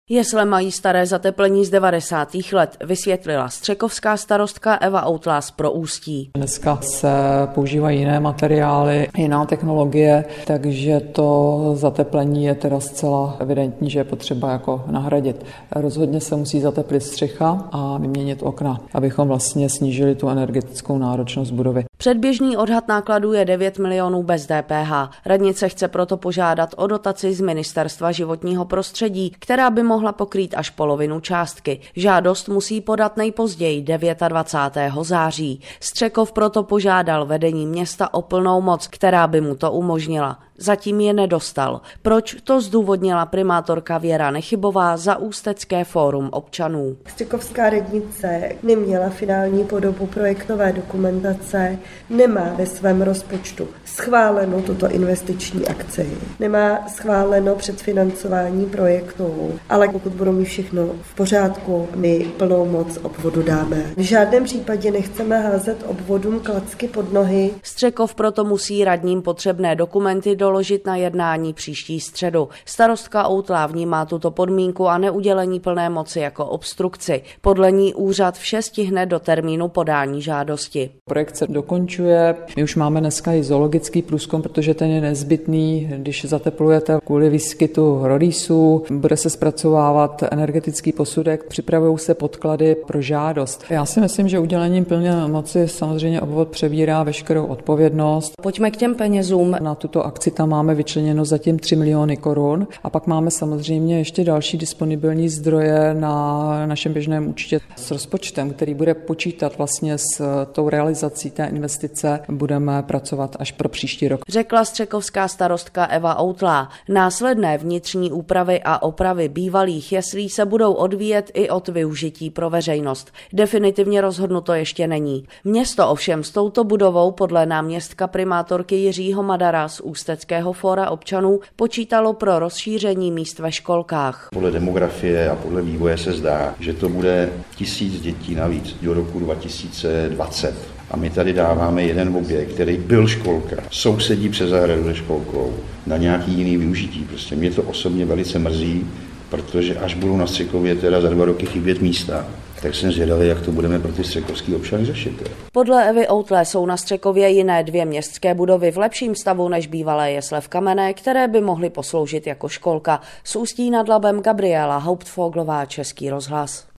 Jesle mají staré zateplení z 90. let, vysvětlila střekovská starostka Eva Outlás pro Ústí. Dneska se používají jiné materiály, jiná technologie, takže to zateplení je teda zcela evidentní, že je potřeba jako nahradit. Rozhodně se musí zateplit střecha a vyměnit okna, abychom vlastně snížili tu energetickou náročnost budovy. Předběžný odhad nákladů je 9 milionů bez DPH. Radnice chce proto požádat o dotaci z Ministerstva životního prostředí, která by mohla pokrýt až polovinu částky. Žádost musí podat nejpozději 29. září. Střekov proto požádal vedení města o plnou moc, která by mu to umožnila. Zatím je nedostal. Proč, to zdůvodnila primátorka Věra Nechybová za Ústecké fórum občanů. Střekovská radnice neměla finální podobu projektové dokumentace, nemá ve svém rozpočtu schváleno tuto investiční akci, nemá schváleno předfinancování projektů, ale pokud budou mít všechno v pořádku, my plnou moc obvodu dáme. V žádném případě nechceme házet obvodům klacky pod nohy. Střekov proto musí radním potřebné dokumenty doložit na jednání příští středu. Starostka Outlá vnímá tuto podmínku a neudělení plné moci jako obstrukci. Podle ní úřad vše stihne do termínu podání žádosti. Projekt se dokončuje. My už máme dneska i zoologický průzkum, protože ten je nezbytný, když zateplujete kvůli výskytu rorýsů. Bude se zpracovávat energetický posudek, připravují se podklady pro žádost. Já si myslím, že udělením plné moci samozřejmě obvod přebírá veškerou odpovědnost. Pojďme k těm penězům. Na tuto akci tam máme vyčleněno zatím 3 miliony korun a pak máme samozřejmě ještě další disponibilní zdroje na našem běžném účtě s rozpočtem, který bude počítat vlastně s tou realizací té investice. Budeme pracovat až pro příští rok. Řekla střekovská starostka Eva Outlá. Následné vnitřní úpravy a opravy bývalých jeslí se budou odvíjet i od využití pro veřejnost. Definitivně rozhodnuto ještě není. Město ovšem s touto budovou podle náměstka primátorky Jiřího Madara z Ústeckého fóra občanů počítalo pro rozšíření míst ve školkách. Podle demografie a podle vývoje se zdá, že to bude 1000 dětí navíc do roku 2020. A my tady dáváme jeden objekt, který byl školka, sousedí přes zahradu se školkou, na nějaký jiný využití. Prostě mě to osobně velice mrzí, protože až budou na Střekově teda za 2 roky chybět místa, tak jsem zvědavý, jak to budeme pro ty střekovský občany řešit. Podle Evy Outlé jsou na Střekově jiné 2 městské budovy v lepším stavu než bývalé jesle v Kamenné, které by mohly posloužit jako školka. Z Ústí nad Labem Gabriela Hauptfoglová, Český rozhlas.